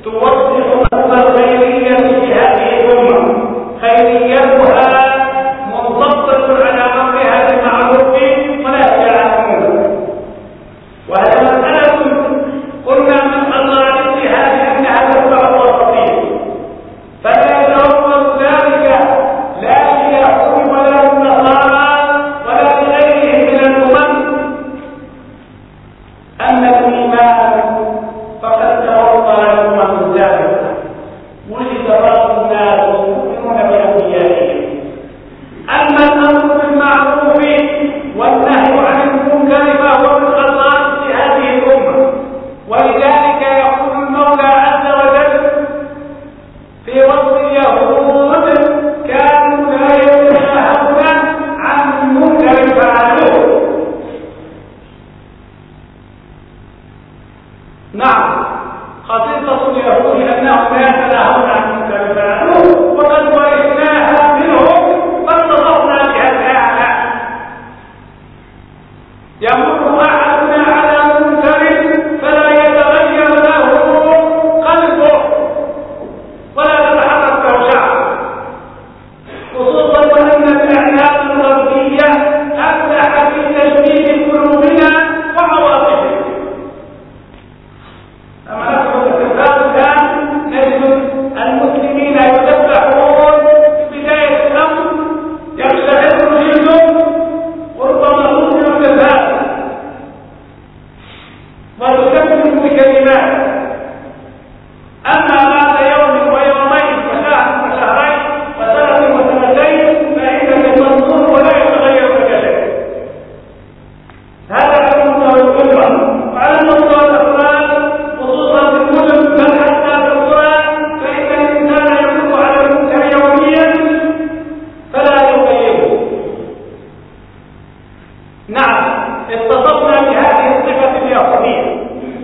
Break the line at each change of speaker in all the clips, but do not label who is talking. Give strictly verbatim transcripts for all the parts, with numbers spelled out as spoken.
توضح مفهوم الخيرية في هذه الأمة. خيريتها منضبطة على أمرها بالمعروف ونهيها عن المنكر، وهذا مسألة قلنا من خصائصها أنها تتبع الوسطية، فلا يتوفر ذلك لا ليهود ولا للنصارى ولا لغيرهم من الأمم أن الإيمان فقد توفر الأمم السابقة، وجد بعض الناس يؤمنون بأنبيائهم. أما الأمر بالمعروف والنهي عن المنكر فهو من خصائص هذه الأمة، ولذلك يقول المولى عز وجل في وصف اليهود كانوا لا يتناهون عن منكر فعلوه. نعم، خصيصة اليهود أنهم لا يتناهون عن منكر فعلوه، وقد ورثناها منهم فانتصرنا بها الأعلى. يمر أحدنا على منكر فلا يتغير له قلبه ولا تتحرك له شعره، خصوصا وأن الإعلام الغربية أفلح في تشبيه قلوبنا وعواطفنا. أما نحن الكفار الآن نجد المسلمين يذبحون في بداية الأمر، يقشعر جلدهم وربما تصبح الكفار وتكمل بكلمات. أما بعد يوم ويومين وشهر وشهرين وسنة وسنتين فإنك تنظر ولا يتغير لك شيء. هذا على مستوى الأمة، وعلى مستوى الأفراد خصوصا في المدن بل حتى في القرى، فإن الإنسان يمر على المنكر يوميا فلا يغيره. نعم، اتصفنا بهذه الصفة اليهودية،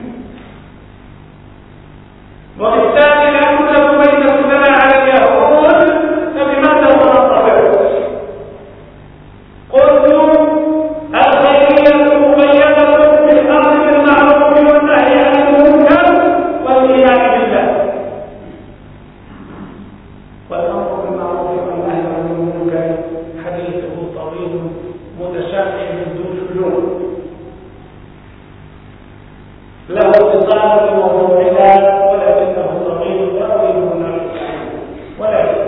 وبالتالي لا يوجد بين السماء على اليهود، فبماذا سننتظر؟ قلت الخيرية مقيدة بالأمر بالمعروف والنهي عن المنكر والإيمان بالله. والأمر بالمعروف والنهي عن المنكر حديثه طويل متشابه ذو شجون، له اتصال بموضوعنا ولكنه طويل يروي هنا. ولكن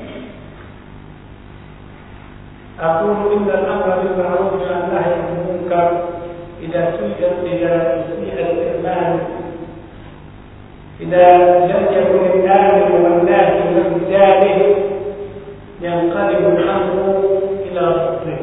أقول إن الأمر بالمعروف والنهي عن المنكر إذا سئل إلى تسمية الإيمان، إذا لم يكن الآمر والناهي من ذلك ينقلب الأمر إلى ضده.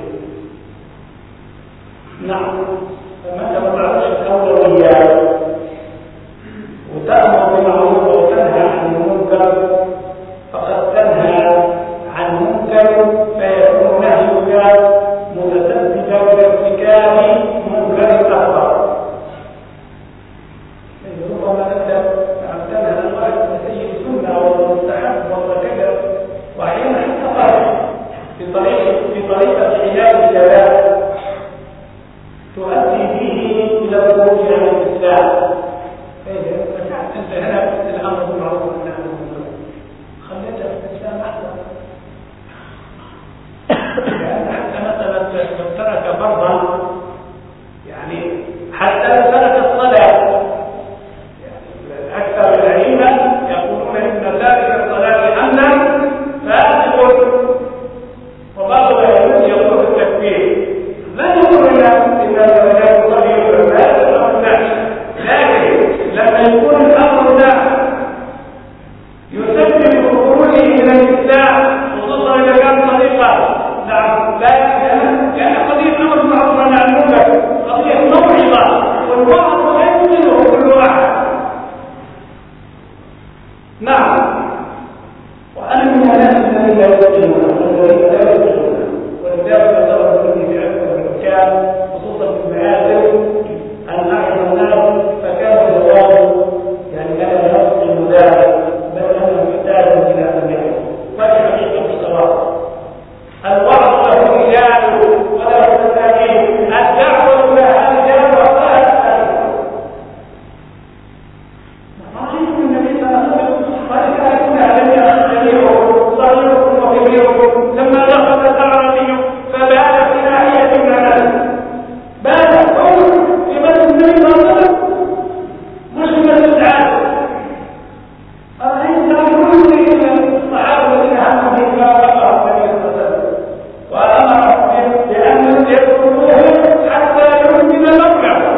نعم، فمتى ما تعرفش الأولويات وتأمر بالمعروف وتنهى عن المنكر فقد تنهى عن منكر، فيكون نهيك متسببا بارتكاب منكر أكبر. ربما أنت تنهى الواحد بسيء السنة والمستحب والمكبر، وأحيانا حتى قال في طريقة في طريقة حياة الجلال تؤدي به إلى الخروج عن الإسلام. أنت هنا الأمر بالمعروف والنهي عن المنكر خليتها في الإسلام أحسن، لأن حتى مثلا لو ترك فرضا، يعني حتى لو ترك الصلاة، يعني أكثر الأئمة يقولون إن تارك الصلاة أمنا فاسق، وبعض الأئمة يقول التكفير. لا يقول إن الرجال صغير ولا أو الناس، لكن لما يكون الأمر ده يسبب خروجه من الإسلام، خصوصا إذا كان طريقة نعم لا يعني قضية أمر بالمعروف والنهي عن المنكر قضية موعظة، والوعظ لا يمكنه كل واحد. نعم، وأنا من الناس الذين لا يؤمنون والذين لا يؤمنون، ولذلك أصبر مني في أكثر من مكان خصوصا في المآثر أن أعلم الناس، فكان جوابه يعني أنا لا أصل ذلك، بل أنا محتاج إلى أن يكون والحقيقة في الصواب. الوعظ له رجال وله تساليب، الدعوة لها رجال ولها تساليب. ما رأيكم النبي صلى الله عليه وسلم ولكن يكون علمي كبيركم صغيركم وكبيركم لما دخل الاعرابي فبال في ناحيه من الناس بال قول في مسجد النبي صلى الله عليه وسلم مش في مسجد العالم. أرأيت كل الصحابة الذين هموا في ما وقع النبي صلى الله عليه وسلم وأمرهم بأن يتركوه حتى يمكن موقعه.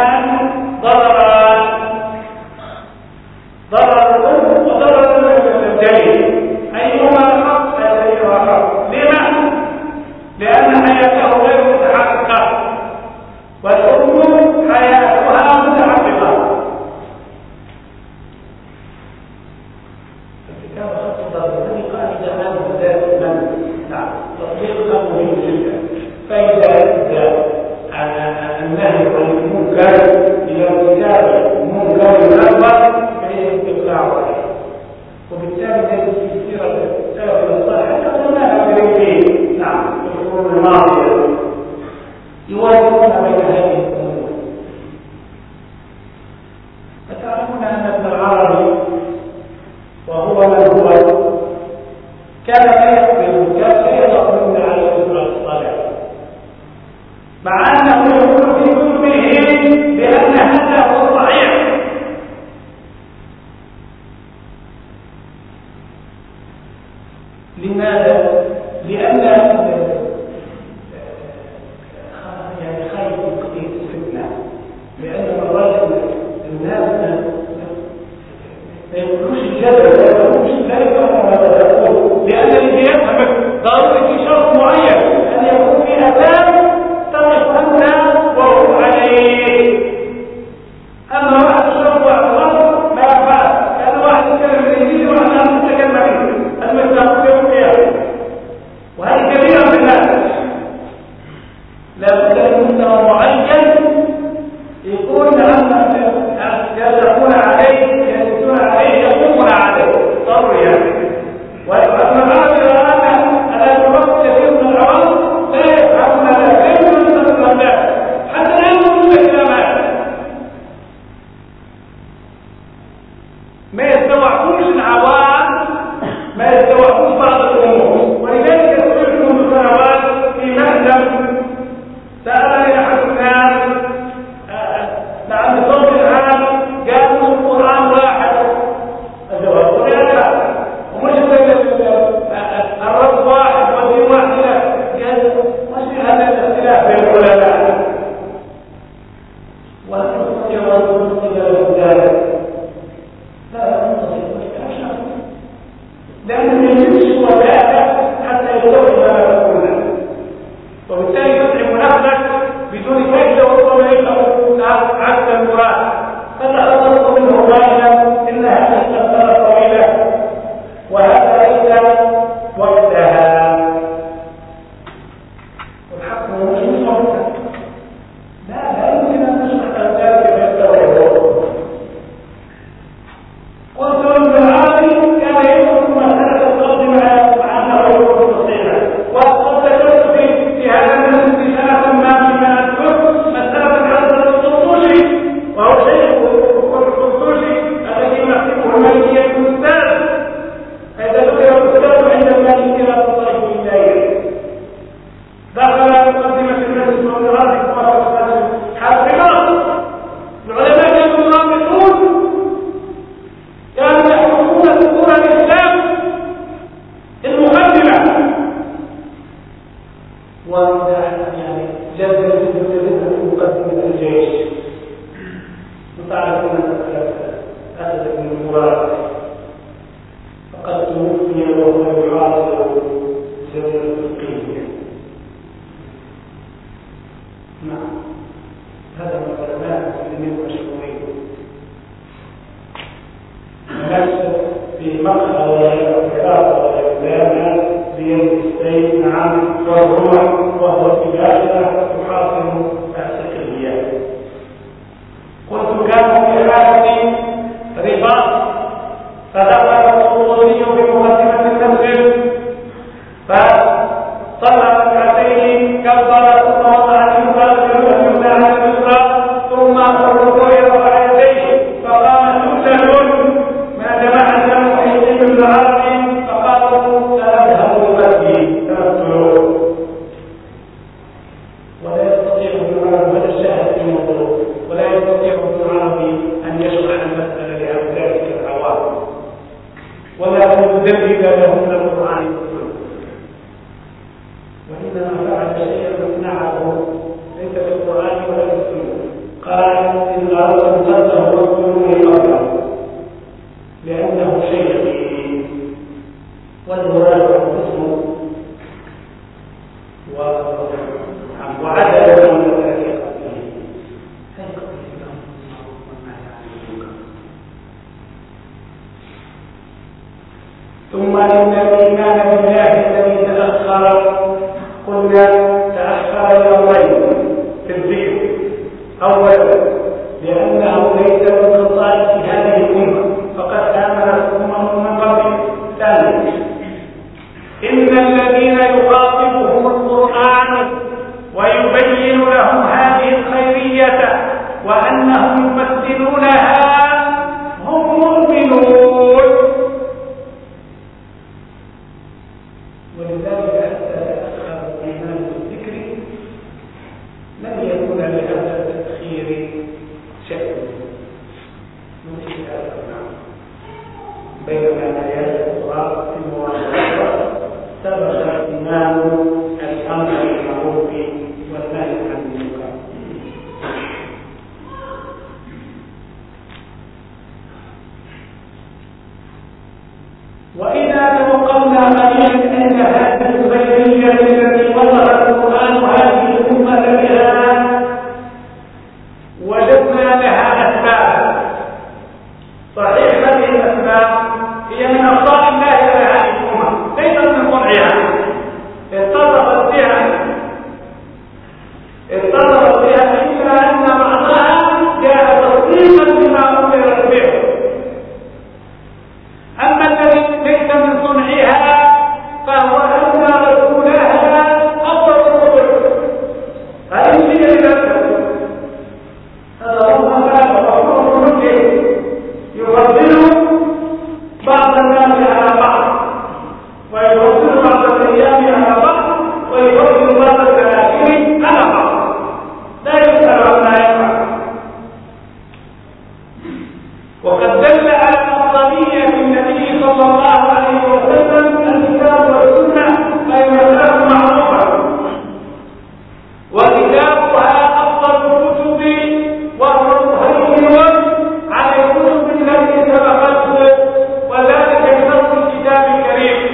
ضرر الأم وضرر المسلم الدليل أيهما حق الدليل حق. لما؟ لأن حياته غير متحققة والأم حياتها متحققة. الكتاب خطط الذي قاعدة عنه ذات من نعم تطبيقها مهم جدا. فإذا أدى النهي عن المنكر إلى ارتكاب منكر الأكبر فهي استقلاع عليه، وبالتالي تجد في سيرة السلف الصالح قبل ما أدري نعم في القرون الماضية يوازنون بين هذه الأمور. فتعلمون أن ابن العربي وهو من هو كان لا يقبل كان لا يقبلون على السلف الصالح، مع أنه يقول في كتبه بأن هذا هو الصحيح. لماذا؟ لأن يعني خايف من قضية الفتنة، لأن الرجل الناس ما يقولوش الجدل ولا يقولوش ذلك ولا يقول، لأن اللي يفهمك ضروري في شرط معين أن يكون في أساس تقف أنت وهو عليه. أما واحد شرط واعتراض ما ينفع، كان واحد يتكلم بالإنجليزي وأنا أتكلم بالإنجليزي المستقبل فيها، وهذه كبيرة في الناس. لا بد من مستوى معين يكون عما يدركون عليه يجلسون عليه يقومون عليه ضروري يعني. وأما بعد الآن أنا الوقت كثير من العوام لا يفهمون لا كيف يستطيعون حتى لا يقولون كلامات ما يستوعبوش العوام، ما يستوعبوش بعض الأمور. ولذلك يقول منذ سنوات في مهزم سألني أحد الناس لعن صوت العام قالوا القرآن واحد، الجواب ثلاثة ومش الرب واحد والدين واحدة. قال مش هذا الاختلاف بين العلماء ونستطيع أن نستطيع ذلك. لا نستطيع لأن يجب ولاء حتى يستوعب ما تقولنا، وبالتالي تطعم نفسك بدون فائدة وصول إليه عكس المراد. فتخلص منه قائلا إن هذه السلسلة طويلة وهذا ليس وقتها، والحق مش وقتها. لا لا يمكن أن نشرح ذلك ويستوعبه. قلت ابن العربي كان يدرس مسألة الصوت مع أنه يقول تصحيحا، وقد ذكرت في هذا المسجد سنة ما في من الكتب مسألة حضرة الطرطوشي، وهو شيخ الطرطوشي الذي يمثله المالكية الأستاذ. هذا ذكر الأستاذ عند المالكية لا تصرف بالله. دخل مقدمة المسجد والرازق وقال حافظات العلماء كانوا يرابطون، كانوا يحكمون ظهور الإسلام المقدمة، وإذا يعني جذب جذب مقدمة الجيش. وتعرفون أسد بن المبارك فقد توفي وهو يعاصر جزيرة القيم. نعم هذا من العلماء المسلمين المشهورين. نفس في مقهى والاعتراض والإعلام بيد السيد نعم وهو وهو في الآخرة يحاصر السكريات. قلت كان في حالة رباط، فدخل الطرطوشي في مقدمة المسجد فصلى ركعتين كبر ثم وضع اليسرى اليمنى على اليسرى ثم الركوع رفع يديه فقام سجد ما جماعة المحيطين بالعرب فقالوا سنذهب للمسجد تمثلون. ولا يستطيع ابن العربي ولا الشاهد في الموضوع ولا يستطيع ابن العربي ان يشرح المسألة لأولئك العوام ولا ان يدرب لهم من القرآن والسنة، وإنما فعل شيئا منعه ليس في القرآن ولا في السنة. قال إن أردتم تنتهوا واذكروني قبله لأنه شيخي والمراد القسم وعدد من ثم إن الإيمان بالله الذي تأخر قلنا تأخر يومين في الذكر. أولا لأنه ليس من خصائص هذه الأمة فقد آمنت أمم من قبل. ثانيا إن الذين يخاطبهم القرآن ويبين لهم هذه الخيرية وأنهم يمثلونها هم مؤمنون، ولذلك حتى تأخر الإيمان بالذكر لم يكن لهذا التأخير شك نمشي هذا بينما آيات القرآن في المواجهة سبق الإيمان الأمر بالمعروف والنهي عن المنكر. وإذا توقفنا قليلا عند هذه الخيرية التي وصف القرآن هذه الأمة بها وجدنا لها أسباب. صحيح هذه الأسباب هي من أخطاء الله لهذه الأمة ليست من صنعها، اتصفت بها اتصفت بها إلا أن بعضها جاء تصديقا بما أمرت به. أما الذي ليس من صنعها فهو أن رسولها أفضل الرسل. هذه هي الأسباب. هذا هو ما رسول المسلم يفضل بعض الناس على بعض ويفضل بعض الأيام على بعض ويفضل بعض الأماكن على بعض، لا يسأل عما يفعل. وقد دل على أفضلية النبي صلى الله عليه وسلم الكتاب والسنة أي مسألة معروفة، وكتابها أفضل الكتب وهو مهيمن على الكتب التي سبقته، وذلك بنص الكتاب الكريم،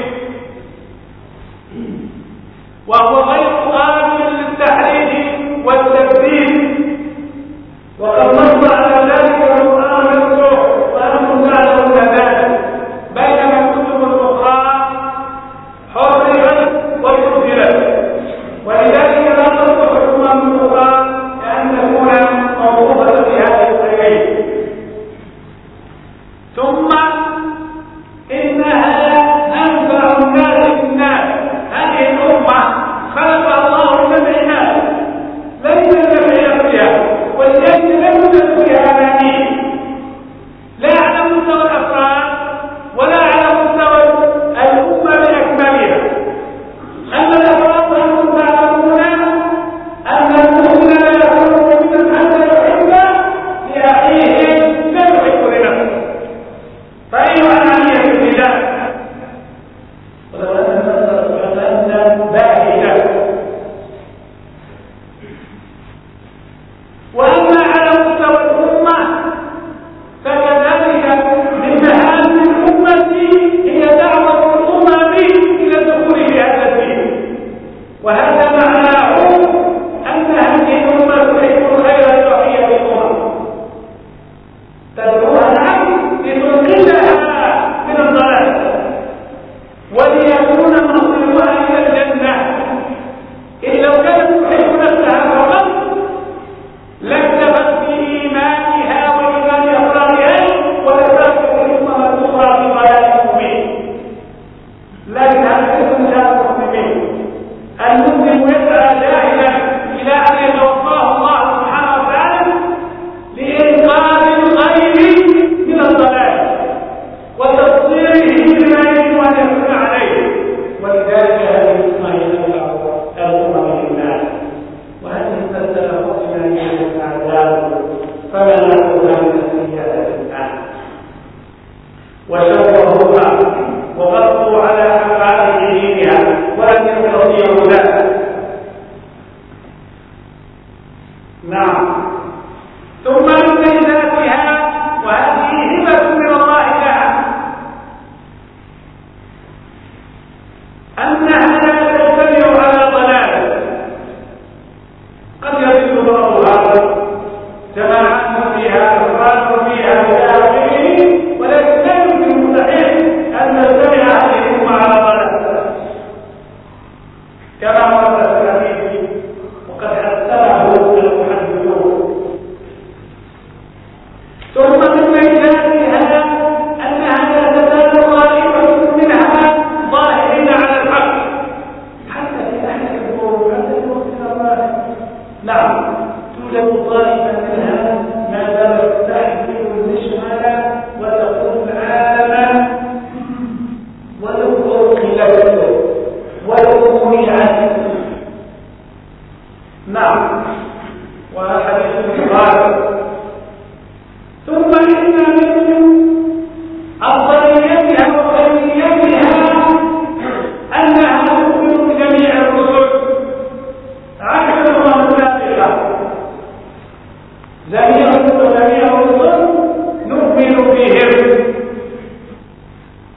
وهو غير قابل للتحريف والتبديل. وقد نص على ذلك القرآن المفتوح وأنتم تعلمون ذلك، بينما الكتب الأخرى حرفت وفصلت، ولذلك لا تصلح الأمم الأخرى لأن تكون موقوفة في هذه الخيرين. ثم إنها أنفع الناس بالناس. هذه الأمة خلق الله جميع الناس ليس جميع فيها، ولذلك لم يوجد فيها أنانية لا على مستوى الأفراد ولا على مستوى الأمة بأكملها. أما الأفراد فأنتم تعلمون أن المؤمن لا يكون مؤمنا حتى يحب لأخيه لا يحب لنفسه، فأي أنانية في ذلك؟ ولو أن المسألة باهية. وأما على مستوى الأمة فكذلك من مهام الأمة هي دعوة الأمم إلى الدخول في هذا الدين، وهذا معناه أن هذه الأمة تحب الخير لبقية الأمم، تدعوها نعم لتنقذها من الضلال وليكون مصيرها إلى الجنة. إن لو كانت تحب نفسها فقط لاكتفت بإيمانها وإيمان أفرادها ولتركت الأمم الأخرى في ضلال المؤمنين. لكن هذا ليس من شأن المسلمين. المسلم يسعى جاهدا إلى أن يتوفاه الله سبحانه وتعالى لإنقاذ الغير من الضلال وتصديره بما يجب أن يكون عليه. ولذلك هذه الأمة هي الأمم للناس، وهذه المسألة قسمة من الأعداء فلا نأخذها من السياسة الآن. وشوهوها وغطوا على حقائق دينها ولم يستطيعوا ذلك. نعم. ثم من ذاتها وهذه هبة من الله لها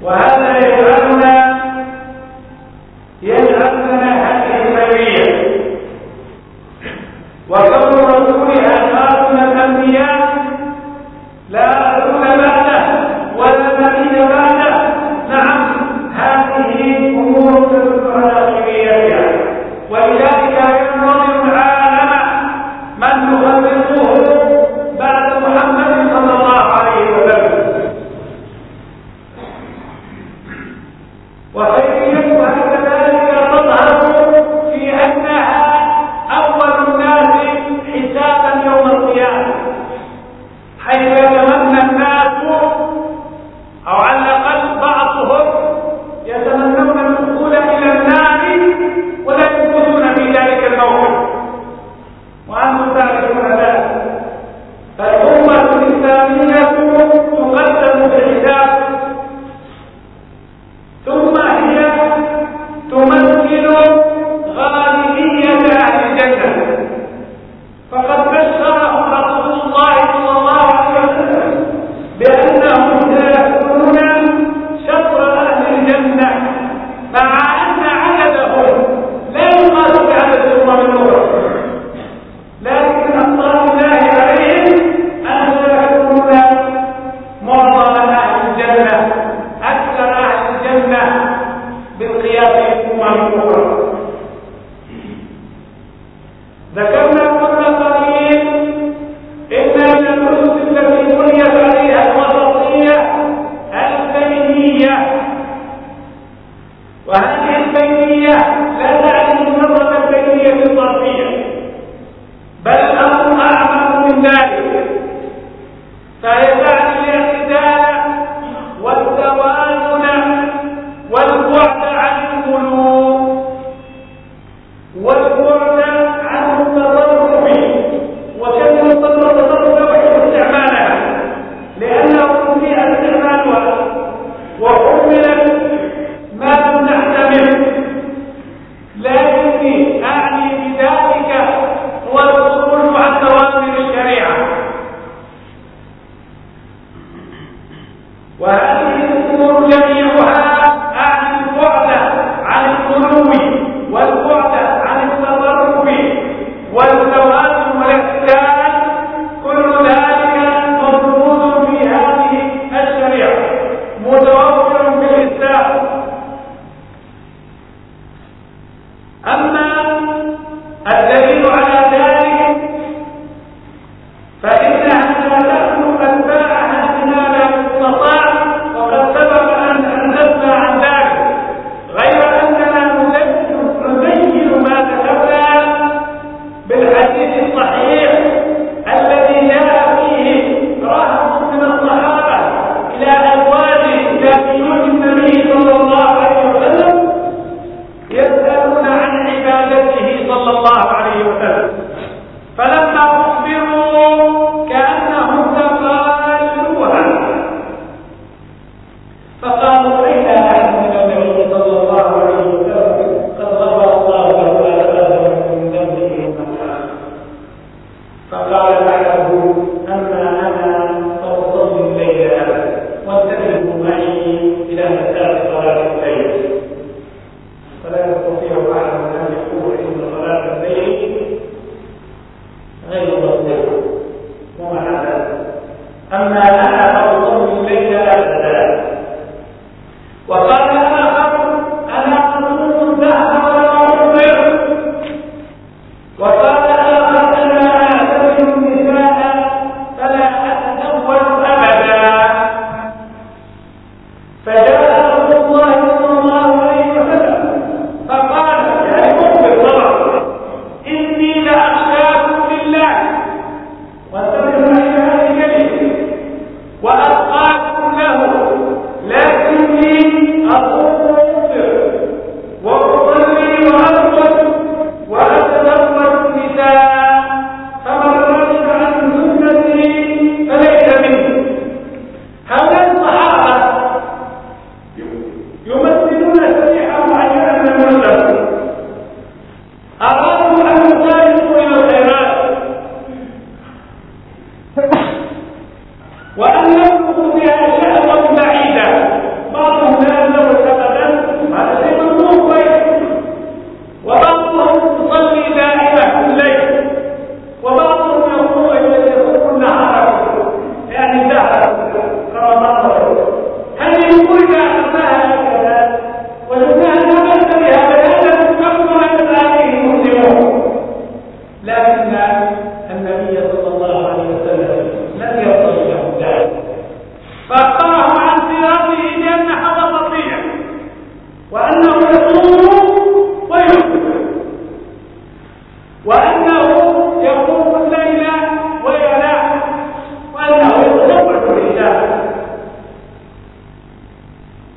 وهذا يجعلنا يجعلنا هذه الخيرية وكون رسولها خاتم الأنبياء لا رسول بعده ولا نبي بعده. نعم هذه أمور تدل على خيريتها، ولذلك ينظر العالم من يخلصه بعد محمد صلى الله عليه وسلم. وخيريتها كذلك تظهر في أنها أول الناس حسابا يوم القيامة، حيث يتمنى الناس أو على الأقل بعضهم يتمنون الدخول إلى النار ولا يدخلون في ذلك الموقف، وأنتم تعرفون ذلك. فالأمة الإسلامية تقدم بالحساب، ثم هي تمثل غالبية أهل الجنة، فقد بشرهم رسول الله صلى الله عليه وسلم بأنهم سيكونون شطر أهل الجنة، مع أن عددهم لا يقاس بعدد الأمم الأخرى، لكن أمر الله عليهم أن سيكونون معظم أهل الجنة، أكثر أهل الجنة بالقياس بالأمم الأخرى. ذكرنا قبل قليل إن من الأسس التي بنيت عليها الوسطية البينية، وهذه البينية لا تعني مجرد البينية الظرفية، بل الأمر أعمق من ذلك، فهي تعني الاعتدال والتوازن والبعد عن الغلو والبعد عن التطرف. وكلمة التطرف يحب استعمالها لأنه فيها استعمالها وحملت ما لم نحتمل، لكني أعني بذلك هو الخروج عن توازن الشريعة. وهذه الأمور جميعها أعني البعد عن الغلو والبعد عن التطرف والتوازن والاعتدال، كل ذلك موجود في هذه الشريعة متوفر في الإسلام. أما الدليل على ذلك فإنها لا تأخذ أتباعها بما لا يستطاع، وقد سبق أن حدثنا عن ذلك، غير أننا نبين ما ذكرنا بالحديث الصحيح الذي جاء فيه رهط من الصحابة إلى أزواجه إلى بيوت النبي صلى الله عليه وسلم يسألون عن عبادته صلى الله عليه وسلم، فلما أخبروا كأنهم تقالوها فقالوا أين أحد من النبي صلى الله عليه وسلم قد غفر الله له ما تقدم من ذنبه وما. فقال بعده أما أنا فأصلي الليل أبدا وانتبهوا معي إلى مساء صلاة الليل، فلا يستطيع أحد أن يقول إن صلاة الليل غير مطلوبة ومع ذلك أما أنا فأصلي الليل أبدا. وقال آخر أنا أصوم الدهر ولا أفطر. وقال آخر أنا أعتزل النساء فلا أتزوج أبدا. فجاء رسول الله صلى الله عليه وسلم فقال يعني مخبر طبعا إني لأخشاكم لله، وانتبهوا إلى هذه الكلمة، وأتقاكم له، لكني أصوم وأفطر وأصلي وأرقد وأتزوج النساء، فمن رغب عن سنتي فليس مني. هؤلاء الصحابة يمثلون شريحة معينة من المسلمين، أرادوا أن يسارعوا إلى الخيرات وأن يمكثوا بها شهوة بعيدة. بعضهم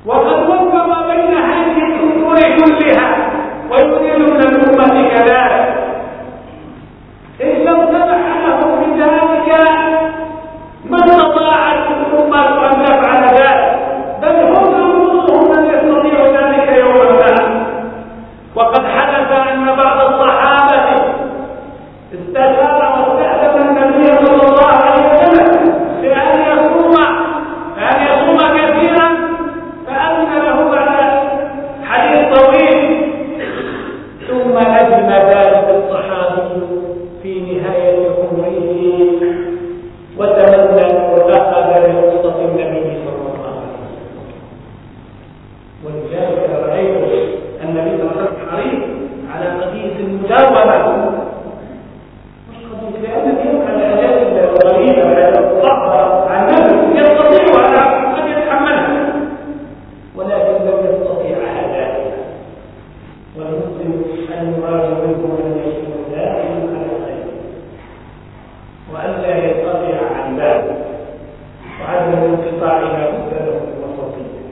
وقد وفق بين هذه الامور كلها ويريد من الامه كذلك ان لم سمح له بذلك ما استطاعت الامه ان تفعل ذلك، بل هم انفسهم من يستطيع ذلك يوما ما. وقد حدث ان بعض الصحابه استشار واستأذن النبي صلى الله عليه وسلم بأن يصوم بأن يصوم كثيرا، فأذن له على حديث طويل، ثم ندم ذلك الصحابي في نهاية عمره وتمنى وأخذ برخصة النبي صلى الله عليه وسلم. ولذلك رأيت النبي صلى الله عليه وسلم على قضية المداومة، لأن تلك الأجازة الغريبة الصعبة عن نفسه يستطيع أن يتحملها، ولكن لم يستطيع هذا. والمسلم أن يراجع منه أن يكون دائما على الخير وأن لا ينقطع عن ذلك، وعدم الانقطاع لا بد له من وسطية.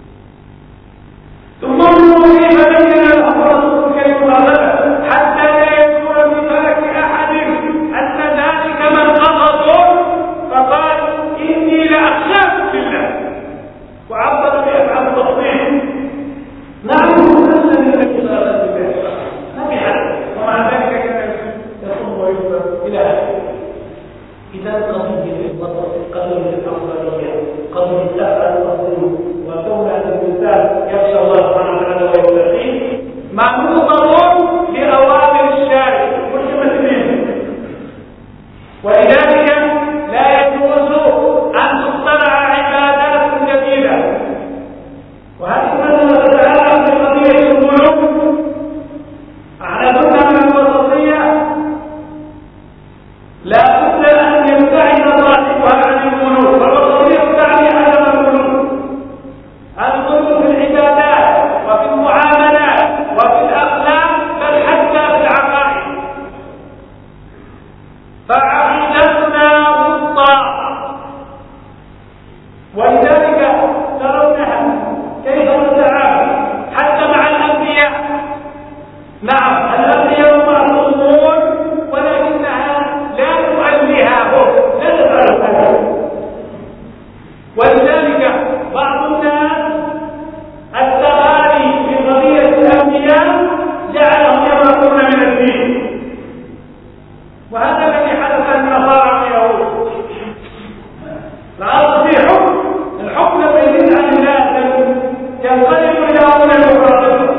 ثم انظروا كيف بين الأمر كيف غلبه حتى لا يكون بفلك أحد أن ذلك من قصده، فقال إني لأخشاكم بالله، وعبر بأفعال التصميم. نعم أن النبي صلى الله عليه وسلم ما في حد، ومع ذلك كان يصوم ويفطر إلى آخره. إذا قضية الوسط، قضية الأفضلية، قضية الأفعال التصميم، وكون الإنسان يخشى الله سبحانه وتعالى ويتقيه معروض لأوامر الشارع ملزمة به، ولذلك لا يجوز أن تخترع عبادات جديدة. وهذه المسألة تتعلق بقضية القلوب. أعلمنا من الوسطية لا بد أن يبتعد صاحبها عن القلوب، فالوسطية تعني عدم القلوب. القلوب في العبادات وفي المعاملات وفي الأخلاق، بل حتى في العقائد. فعقيدتنا وسطى، ولذلك ترونها كيف نتعامل حتى مع الأنبياء. نعم الأنبياء معصومون، ولكنها لا تؤلههم، لا تفعلها. ولذلك بعض الناس التغالي في قضية الأنبياء جعلهم يمرقون من الدين، وهذا الذي حدث للنصارى واليهود. الأصل في حكم، الحكم الذي يدل عن الناس ينقلب إلى أمور أخرى.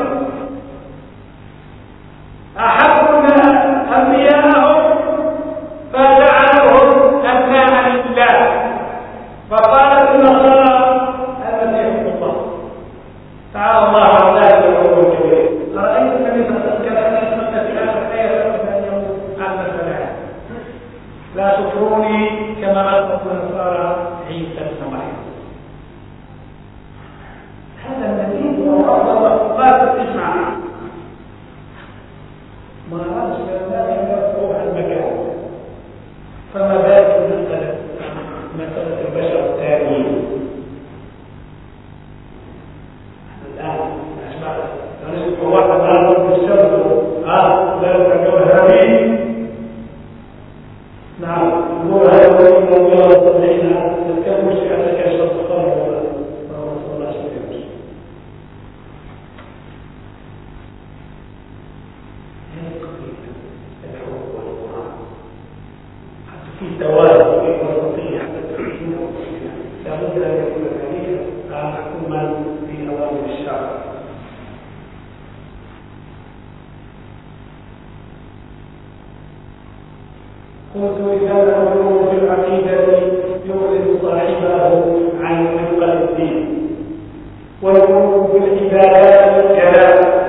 أحبوا أنبياءهم فجعلوهم أبناء لله، فقالت النصارى المسيح ابن الله، تعالى الله عن ذلك العلو الكبير. أرأيت النبي صلى الله عليه وسلم كان يسمى في آخر الآية أن يموت عن مثلا لا تطروني كما غلبت النصارى عيسى ابن مريم. هذا النبي والله قال اسمع، ما رأس لا يملكه المكان، فما بالك مسألة مسألة البشر التانيين. الآن أسمع نسبة واحد نعرض بالشمس ها ذلك الجوهرين. نعم نقول هذا هو الموضوع الصحيح، نتكلم شيء على كيف تصطفى صلى الله عليه وسلم. هذه قضية الحب والقرآن حتى في توازن في وسطية حتى التوحيد والصحيح، لابد أن يكون ذلك حكما في أوامر الشرع. قلت إذا العلوم في العقيدة يورث صاحبه عن حقة الدين، والعلوم في العبادات والكلام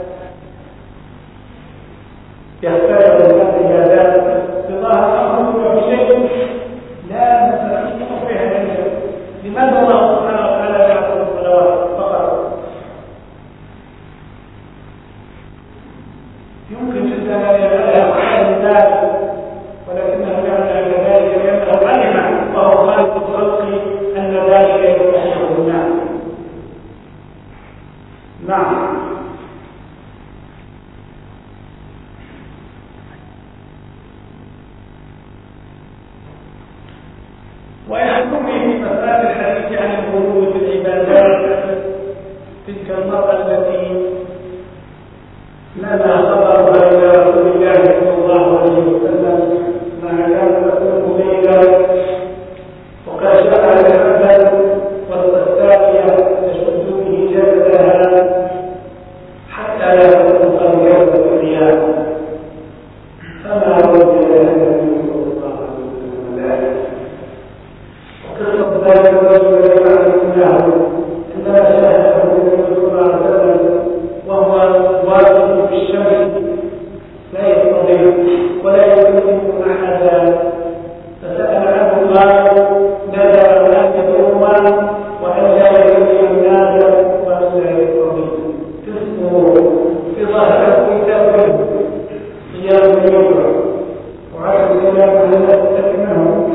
يختلف العبادات بظاهر أمر بشيء لا نستطيع فيها. لماذا الله سبحانه وتعالى يعطي الصلوات فقط؟ يمكن جدا أن يفعل ذلك، ولكنه جعل ذلك لأنه علم وهو خالق الخلق أن ذلك يستحق الناس. نعم. ويحكم في مسألة الحديث عن الغلو في العبادات تلك المرأة التي نزل خبرها إلى رسول الله صلى الله عليه وسلم أنها كانت تقوم ليلا وقد شرع الحسن والثانية تشد به جسدها حتى يكون قد يوم القيامة فما وجد النبي صلى الله عليه وسلم ذلك. وقصة ذلك الرجل يعلم له عندما شاهده النبي صلى الله عليه وسلم وهو واقف في الشمس لا يستطيع ولا يكلم أحدا فسأل عنه قال نذر أن يدوما وأن لا يكلم الناس وأن لا يستطيع اسمه في ظاهر كتابه قيام اليوم وعلى الكلام لا تستكمله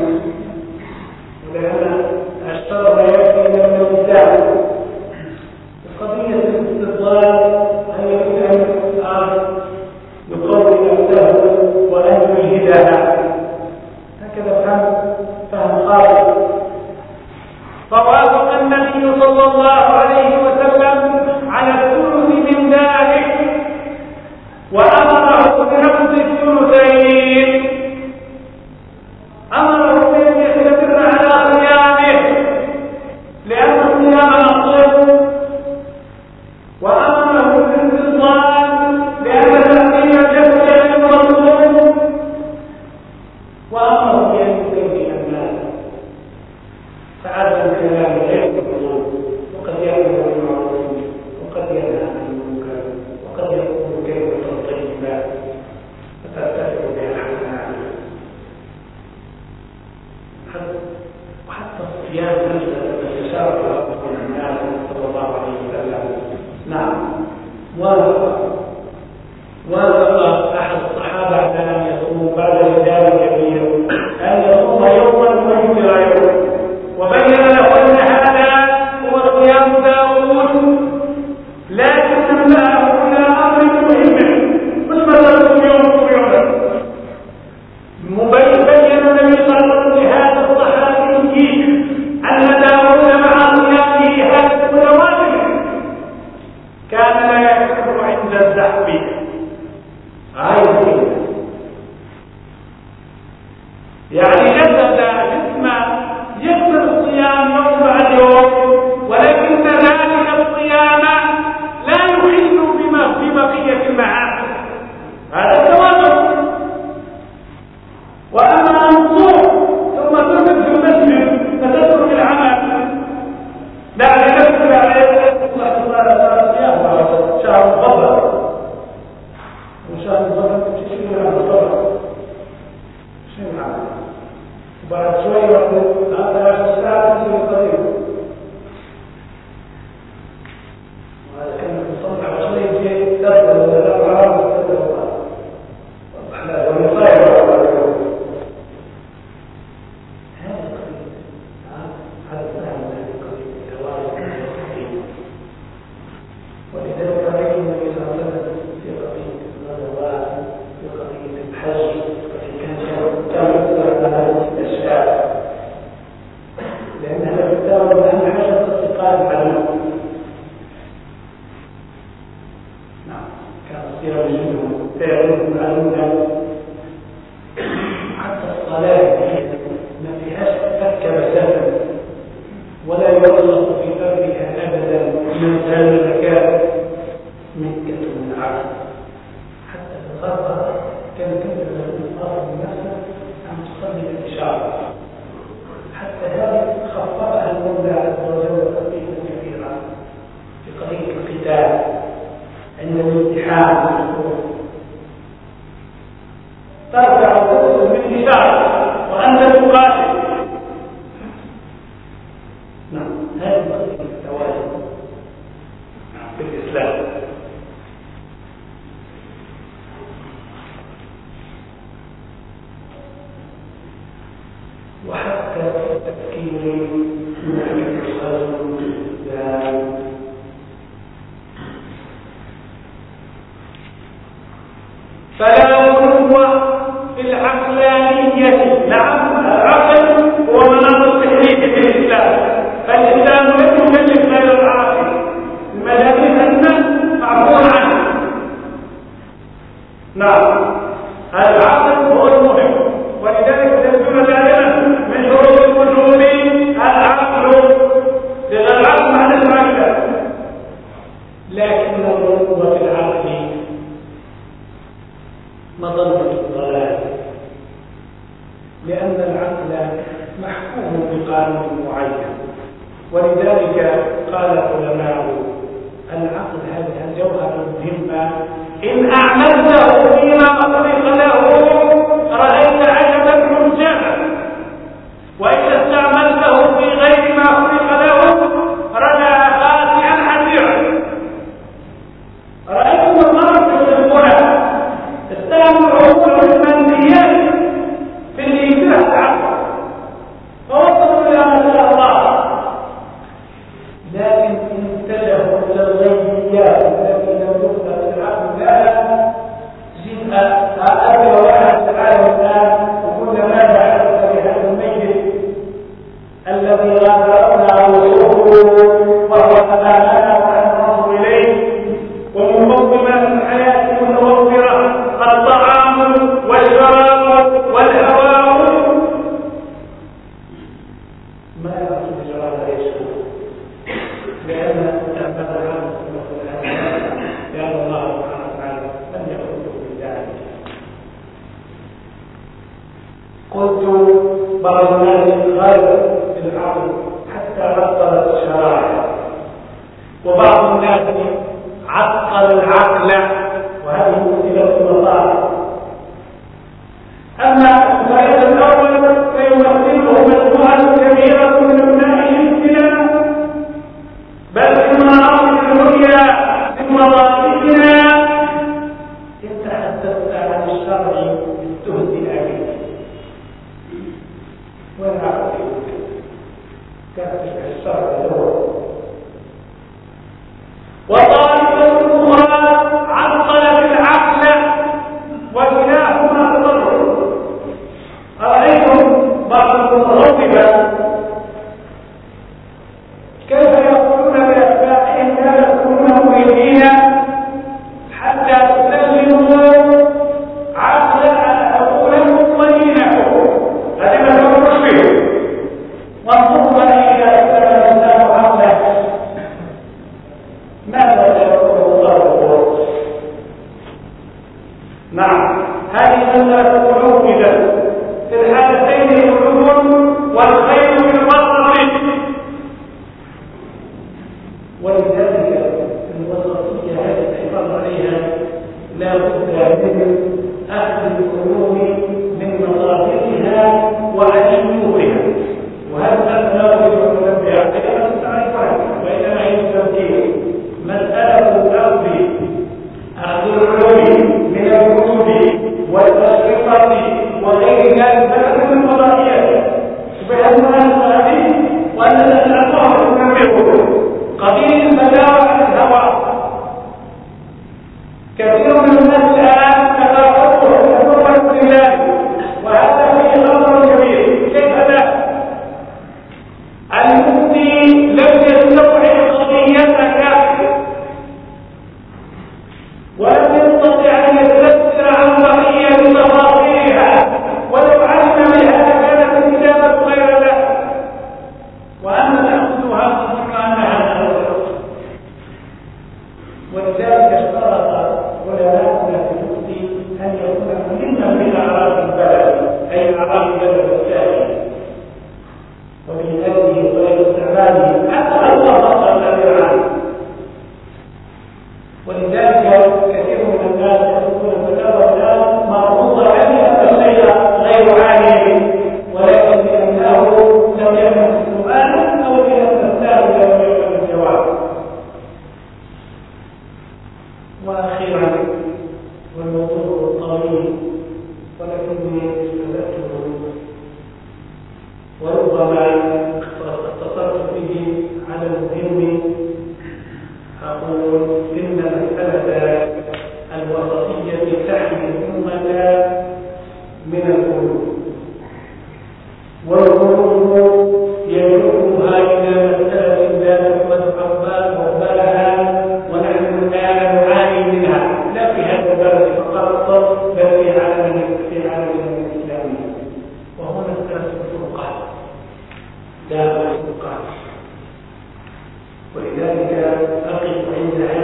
ولأن أشتر ما يكفي من النساء قضية الاستطلاع أن يكون الآخر يقوي نفسه وأن يجهدها هكذا فهم فهم خاطئ. فوافق النبي صلى الله عليه وسلم على الثلث من ذلك وأمره بنقض الثلثين، أمره بأن يستمر على صيامه لأن الصيام مطلوب، وأمره بالاستطلاع لأن تأثير الجسد مطلوب، وأمره بأن يكفي الناس. فعدم الكلام غير مطلوب وقد يأمر بالمعروف وقد ينهى عن المنكر وقد يقول كلمة طيبة فترتفع بها الحسنات. وحتى الصيام نفسه يتشارك بين الناس صلى الله عليه وسلم. نعم. وافق وافق أحد الصحابة أن يصوم بعد رجال كبير أن يصوم يوما ويفطر يوما، وبين له أن هذا هو صيام داوود، لكن نبهه إلى أمر مهم مش مثلا يوم ويوم مبين. بين النبي صلى الله عليه وسلم لهذا الصحابي أن داوود مع صيامه هذا النوافل كان لا يكفر عند الزحف عايز يعني جسد جسمه يكثر الصيام يوم بعد يوم، ولكن ذلك الصيام لا يحل بما في بقية المعاصي، هذا التوازن. وأما أن تصوم ثم تركض في المسجد فتترك العمل لا لنفسك عليه شهر الفضل وشهر الفضل تشير على الفضل شيء معنا وبعد شوية يقول هذا عشر ساعات يصير قريب، وهذا كان يصنع على شوية في تبدأ ولا لا حرام تبدأ ولا ونصير فلا غلو في العقلانية. نعم العقل هو مناط التكليف في الإسلام، فالإسلام لم يكلف غير العاقل، المدني أن معفون عنه. نعم العقل هو المهم، ولذلك تنزل دائما من شروط الوجوب العقل، لأن العقل معنى العقل، لكن الغلو في العقل مظنة الضلال، لأن العقل محكوم بقانون معين. ولذلك قال العلماء العقل هذه الجوهرة المهمة، إن أعملته فيما خلق له رأيت عجبا منجبا، وإذا استعملته في غير ما خلق له رأى خاسئا حسيرا. رأيتم المرض يسمونه استعملوا عقول الماديات في الإنسان العقل فوصلوا إلى ما شاء الله، لكن اتجهوا إلى الغيبيات التي لم يخلق العقل لها. جئت أبي واحد تعالى الآن وكل ماذا حدث بهذا الميت الذي غادرنا وصوله وهو أمامنا وننظر إليه، ومن مقدمات الحياة المتوفرة الطعام والشراب والهواء، ما يعرف بجرى لا يشكو، لأن تأمل العالم لأن الله سبحانه وتعالى لم يخلقه بذلك. قلت بعض الناس غير العقل حتى عطل الشرائع، وبعض الناس عطل العقل، وهذه مشكلة المصالح. أما السؤال الأول فيمثله مجموعة كبيرة من أبناء جنسنا، بل في المناطق العليا من وظائفنا. إن تحدثت عن الشرع تهدئ به، والعقل كانت الشرع له. وطائفة أخرى عطلت العقل وكلاهما ضر. أرأيتم بعض المتصوفة كيف يقولون بأسمائهم لا يكونون مريدين حتى تسلموا عقل عقولهم ودينهم. هذا مثل مشبه. وانظروا إلى أسلام الإسلام عقله ماذا يقول الله؟ نعم هذه ثلاث قلوب إذا في الحالتين العلوم والخير في الباطن. ولذلك الوسطية هذه الحفاظ عليها لا بد من أخذ القلوب من مصادرها وعلومها، وهذا لا بد من ننبه عليها تعرفها، وإنما هي التفكير. مسألة الأخذ أخذ العلوم من الكتب والأشرطة وغير ذلك فأخذ الفضائيات بأنها الصحيح وأننا الأطهر ننبهه. قليل البلاوة عن الهوى، كثير من الناس الآن تفاقدوا يتفرقوا لله، وهذا فيه خطر كبير. كيف لا؟ المفتي لم يستوعب قضيتك ولم يستطع أن يتفسر عن بقية تفاصيلها، ولو علم بها كانت الكتابة غير له، وأنت تأخذها تظن أنها نظرة. ولذلك اشترط علماؤنا في المفتي أن يكون مهما من أعراض البلد، أي أعراض البلد الثاني، وفي هذه طريقة استعماله حتى الله الذي عنه. ولذلك كثير من الناس يقولون فتاوى الناس مربوطة بأن الشيء غير عالم، ولكن لأنه لم يفهم السؤال أو لأن السائل لم يفهم الجواب. وأخيرا والموضوع طويل ولكني استزدته وربما اختصرت به على المهم. أقول إن مسألة الوسطية تحمل أقف عند